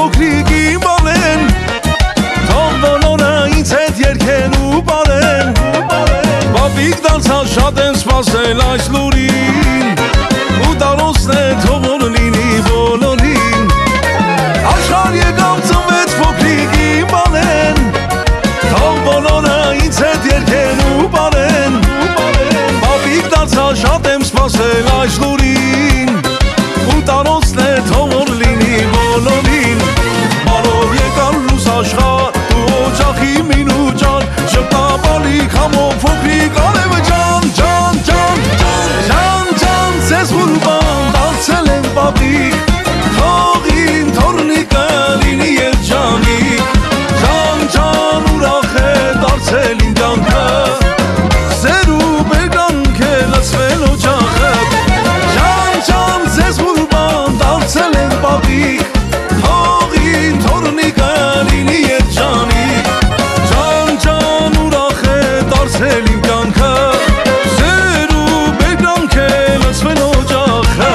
փոքրիկի բալեն թող բոլորը ինձ հետ երգեն ու բարեն Բաբիկ դարձած շատ են սպասել այս լուրին ու տարոցն է թող որ լինի բոլորին Աշխարհ եկավ ծնվեց փոքրիկի բալեն թող բոլորը ինձ հետ երգեն ու բարեն Բաբիկ դարձած շատ եմ սպասել այս լուրին ու տարոցն է թող որ լինի բոլորին Բարով եկան լույս աշխարհ ու օջախի մինու ջան Շպտապալի քամով փոքրիկ արևը ջան ջան ջան ջան ջան Ձեզ ուրբան դարձել եմ բաբիկ Թող իմ թորնիկը լինի երջանիկ Ջան ջան ուրախ է դարձել իմ կյանքը Սեր ու բերկանք է լցվել օջախը Ջան ջան ձեզ ուրբան դարձել եմ բաբիկ Թող իմ թորնիկը լինի երջանիկ Ջան ջան ուրախ է դարձել իմ կյանքը Սեր ու բերկանք է լցվել օջախը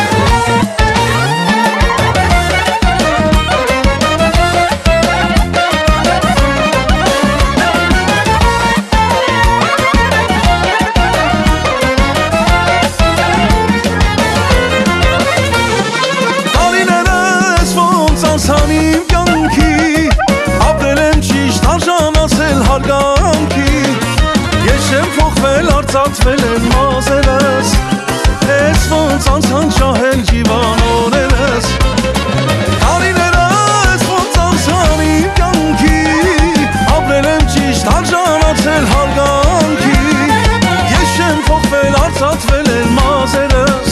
Տարիներս ոնց անցան իմ կյանքի Ապրել եմ ճիշտ արժանացել հարգանքի Ես չեմ փոխվել, արծաթվել են մազերս Ես ոնց անցան ջահել ջիվան օրերս Տարիներս ոնց անցան իմ կյանքի Ապրել եմ ճիշտ արժանացել հարգանքի Ես չեմ փոխվել, արծաթվել են մազերս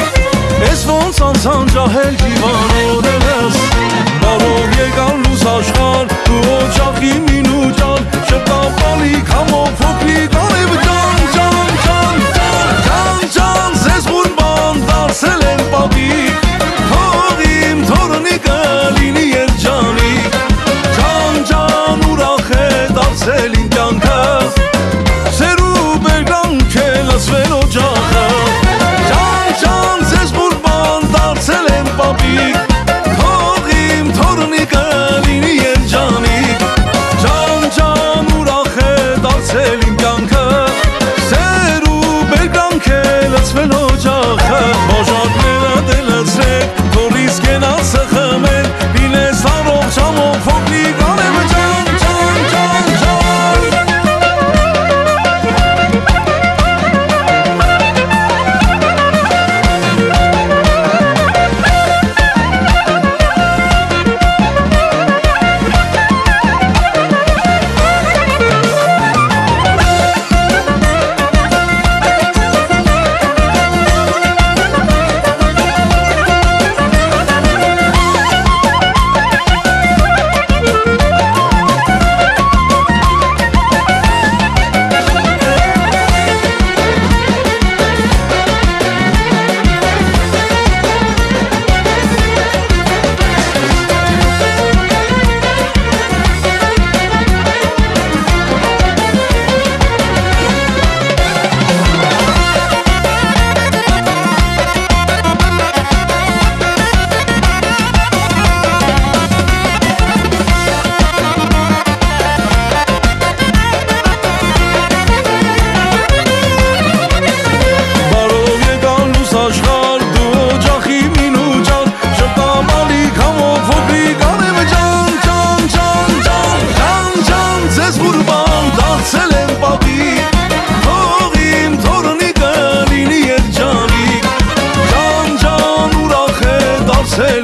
Ես ոնց անցան ջահել ջիվան օրերս Բարով եկան լույս աշխարհ ու օջախի մինու ջան Շպտապալի քամով փոքրիկ արևը ջան ջան ջան ջան ջան Ձեզ ուրբան դարձել եմ բաբիկ Թող իմ թորնիկը լինի երջանիկ Ջան ջան ուրախ է դարձել իմ կյանքը Սեր ու բերկանք է լցվել օջախը Ջան ջան ձեզ ուրբան դարձել եմ բաբիկ Թող իմ թորնիկը լինի երջանիկ Ջան ջան ուրախ է դարձել իմ կյանքը Սեր ու բերկանք է լցվել օջախը Բաժակները դելացրեք, թող իսկ գնաց խմել Լինես առողջ ամոք փոքրիկ արևը ջան ջան ջան ջան Say